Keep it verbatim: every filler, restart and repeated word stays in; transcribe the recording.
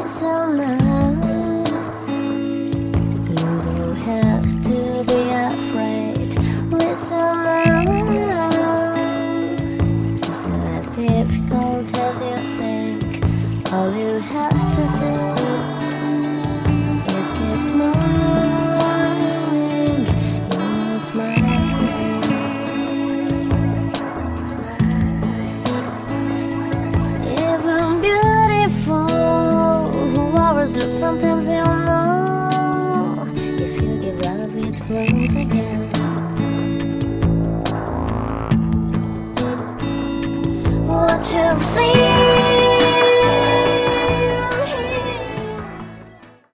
listen now. You don't have to be afraid. Listen now. It's not as difficult as you think. All you have to do is keep smiling. You must smile. Even beautiful flowers do sometimes, you know. If you give up, it blooms again. What you've seen